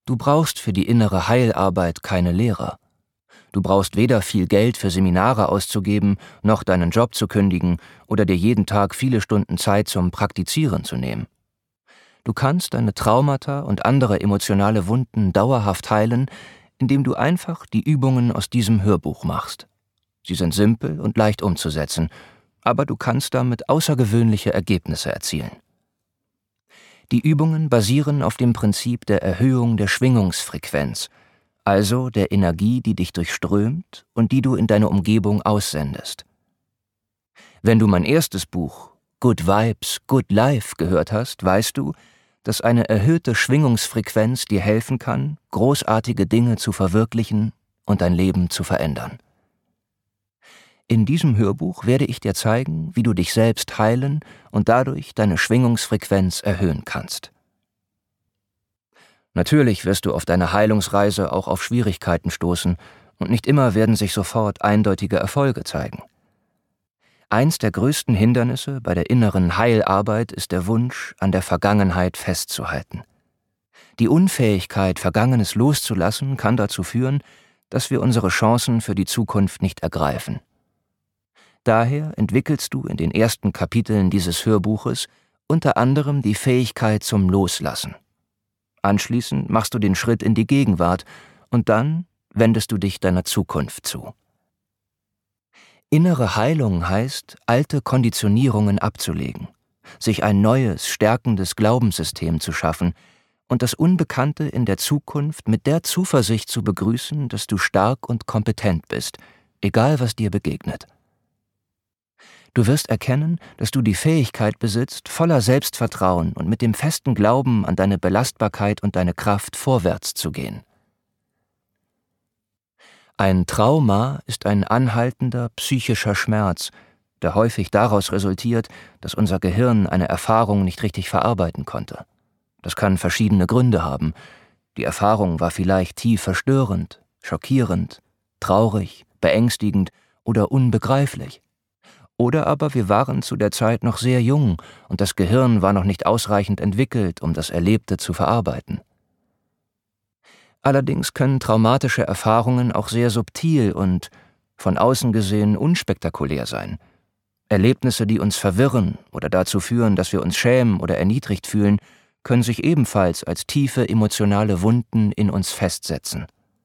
Du brauchst für die innere Heilarbeit keine Lehrer. Du brauchst weder viel Geld für Seminare auszugeben, noch deinen Job zu kündigen oder dir jeden Tag viele Stunden Zeit zum Praktizieren zu nehmen. Du kannst deine Traumata und andere emotionale Wunden dauerhaft heilen, indem du einfach die Übungen aus diesem Hörbuch machst. Sie sind simpel und leicht umzusetzen, aber du kannst damit außergewöhnliche Ergebnisse erzielen. Die Übungen basieren auf dem Prinzip der Erhöhung der Schwingungsfrequenz, also der Energie, die dich durchströmt und die du in deine Umgebung aussendest. Wenn du mein erstes Buch Good Vibes, Good Life gehört hast, weißt du, dass eine erhöhte Schwingungsfrequenz dir helfen kann, großartige Dinge zu verwirklichen und dein Leben zu verändern. In diesem Hörbuch werde ich dir zeigen, wie du dich selbst heilen und dadurch deine Schwingungsfrequenz erhöhen kannst. Natürlich wirst du auf deiner Heilungsreise auch auf Schwierigkeiten stoßen und nicht immer werden sich sofort eindeutige Erfolge zeigen. Eins der größten Hindernisse bei der inneren Heilarbeit ist der Wunsch, an der Vergangenheit festzuhalten. Die Unfähigkeit, Vergangenes loszulassen, kann dazu führen, dass wir unsere Chancen für die Zukunft nicht ergreifen. Daher entwickelst du in den ersten Kapiteln dieses Hörbuches unter anderem die Fähigkeit zum Loslassen. Anschließend machst du den Schritt in die Gegenwart und dann wendest du dich deiner Zukunft zu. Innere Heilung heißt, alte Konditionierungen abzulegen, sich ein neues, stärkendes Glaubenssystem zu schaffen und das Unbekannte in der Zukunft mit der Zuversicht zu begrüßen, dass du stark und kompetent bist, egal was dir begegnet. Du wirst erkennen, dass du die Fähigkeit besitzt, voller Selbstvertrauen und mit dem festen Glauben an deine Belastbarkeit und deine Kraft vorwärts zu gehen. Ein Trauma ist ein anhaltender psychischer Schmerz, der häufig daraus resultiert, dass unser Gehirn eine Erfahrung nicht richtig verarbeiten konnte. Das kann verschiedene Gründe haben. Die Erfahrung war vielleicht tief verstörend, schockierend, traurig, beängstigend oder unbegreiflich. Oder aber wir waren zu der Zeit noch sehr jung und das Gehirn war noch nicht ausreichend entwickelt, um das Erlebte zu verarbeiten. Allerdings können traumatische Erfahrungen auch sehr subtil und, von außen gesehen, unspektakulär sein. Erlebnisse, die uns verwirren oder dazu führen, dass wir uns schämen oder erniedrigt fühlen, können sich ebenfalls als tiefe emotionale Wunden in uns festsetzen.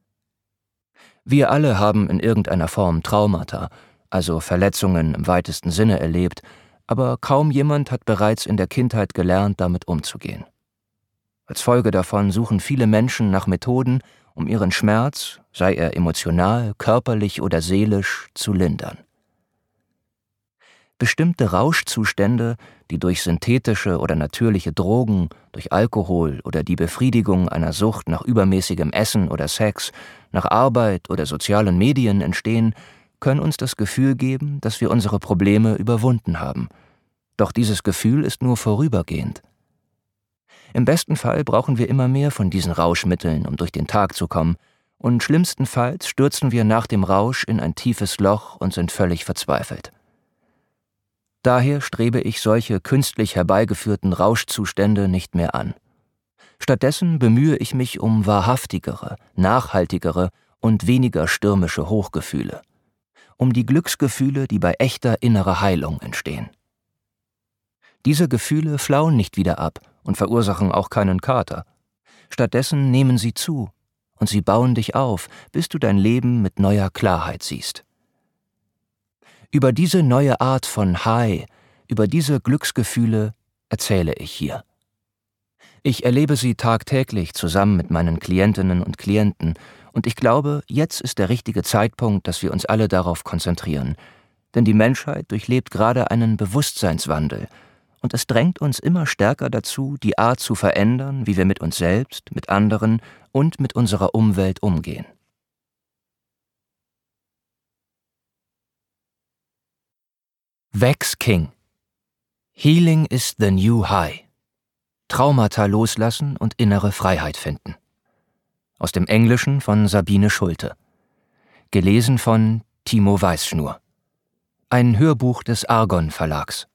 Wir alle haben in irgendeiner Form Traumata, also Verletzungen im weitesten Sinne erlebt, aber kaum jemand hat bereits in der Kindheit gelernt, damit umzugehen. Als Folge davon suchen viele Menschen nach Methoden, um ihren Schmerz, sei er emotional, körperlich oder seelisch, zu lindern. Bestimmte Rauschzustände, die durch synthetische oder natürliche Drogen, durch Alkohol oder die Befriedigung einer Sucht nach übermäßigem Essen oder Sex, nach Arbeit oder sozialen Medien entstehen, können uns das Gefühl geben, dass wir unsere Probleme überwunden haben. Doch dieses Gefühl ist nur vorübergehend. Im besten Fall brauchen wir immer mehr von diesen Rauschmitteln, um durch den Tag zu kommen, und schlimmstenfalls stürzen wir nach dem Rausch in ein tiefes Loch und sind völlig verzweifelt. Daher strebe ich solche künstlich herbeigeführten Rauschzustände nicht mehr an. Stattdessen bemühe ich mich um wahrhaftigere, nachhaltigere und weniger stürmische Hochgefühle, um die Glücksgefühle, die bei echter innerer Heilung entstehen. Diese Gefühle flauen nicht wieder ab und verursachen auch keinen Kater. Stattdessen nehmen sie zu und sie bauen dich auf, bis du dein Leben mit neuer Klarheit siehst. Über diese neue Art von High, über diese Glücksgefühle erzähle ich hier. Ich erlebe sie tagtäglich zusammen mit meinen Klientinnen und Klienten und ich glaube, jetzt ist der richtige Zeitpunkt, dass wir uns alle darauf konzentrieren, denn die Menschheit durchlebt gerade einen Bewusstseinswandel und es drängt uns immer stärker dazu, die Art zu verändern, wie wir mit uns selbst, mit anderen und mit unserer Umwelt umgehen. Vex King. Healing is the new high. Traumata loslassen und innere Freiheit finden. Aus dem Englischen von Sabine Schulte. Gelesen von Timo Weißschnur. Ein Hörbuch des Argon Verlags.